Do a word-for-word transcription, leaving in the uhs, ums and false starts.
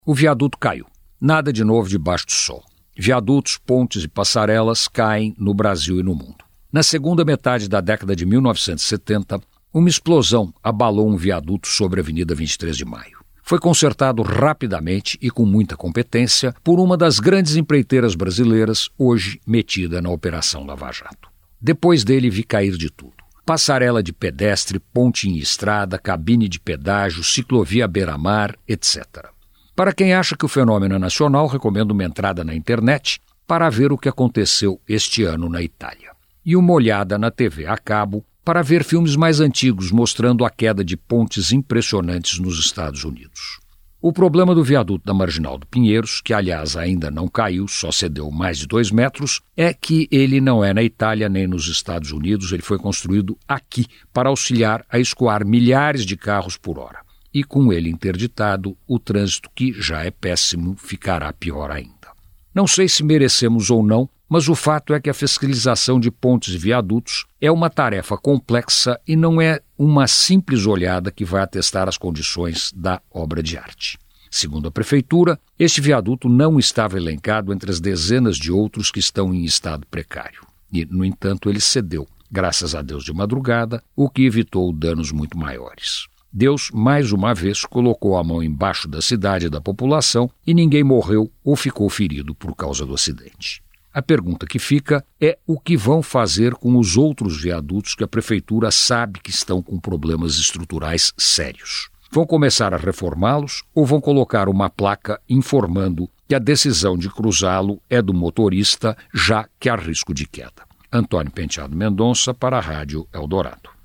O viaduto caiu. Nada de novo debaixo do sol. Viadutos, pontes e passarelas caem no Brasil e no mundo. Na segunda metade da década de mil novecentos e setenta, uma explosão abalou um viaduto sobre a Avenida vinte e três de maio. Foi consertado rapidamente e com muita competência por uma das grandes empreiteiras brasileiras, hoje metida na Operação Lava Jato. Depois dele vi cair de tudo. Passarela de pedestre, ponte em estrada, cabine de pedágio, ciclovia beira-mar, etcétera. Para quem acha que o fenômeno é nacional, recomendo uma entrada na internet para ver o que aconteceu este ano na Itália. E uma olhada na T V a cabo para ver filmes mais antigos mostrando a queda de pontes impressionantes nos Estados Unidos. O problema do viaduto da Marginal do Pinheiros, que aliás ainda não caiu, só cedeu mais de dois metros, é que ele não é na Itália nem nos Estados Unidos, ele foi construído aqui para auxiliar a escoar milhares de carros por hora. E com ele interditado, o trânsito, que já é péssimo, ficará pior ainda. Não sei se merecemos ou não, mas o fato é que a fiscalização de pontes e viadutos é uma tarefa complexa e não é uma simples olhada que vai atestar as condições da obra de arte. Segundo a Prefeitura, este viaduto não estava elencado entre as dezenas de outros que estão em estado precário. E, no entanto, ele cedeu, graças a Deus de madrugada, o que evitou danos muito maiores. Deus, mais uma vez, colocou a mão embaixo da cidade e da população e ninguém morreu ou ficou ferido por causa do acidente. A pergunta que fica é o que vão fazer com os outros viadutos que a Prefeitura sabe que estão com problemas estruturais sérios. Vão começar a reformá-los ou vão colocar uma placa informando que a decisão de cruzá-lo é do motorista, já que há risco de queda? Antônio Penteado Mendonça para a Rádio Eldorado.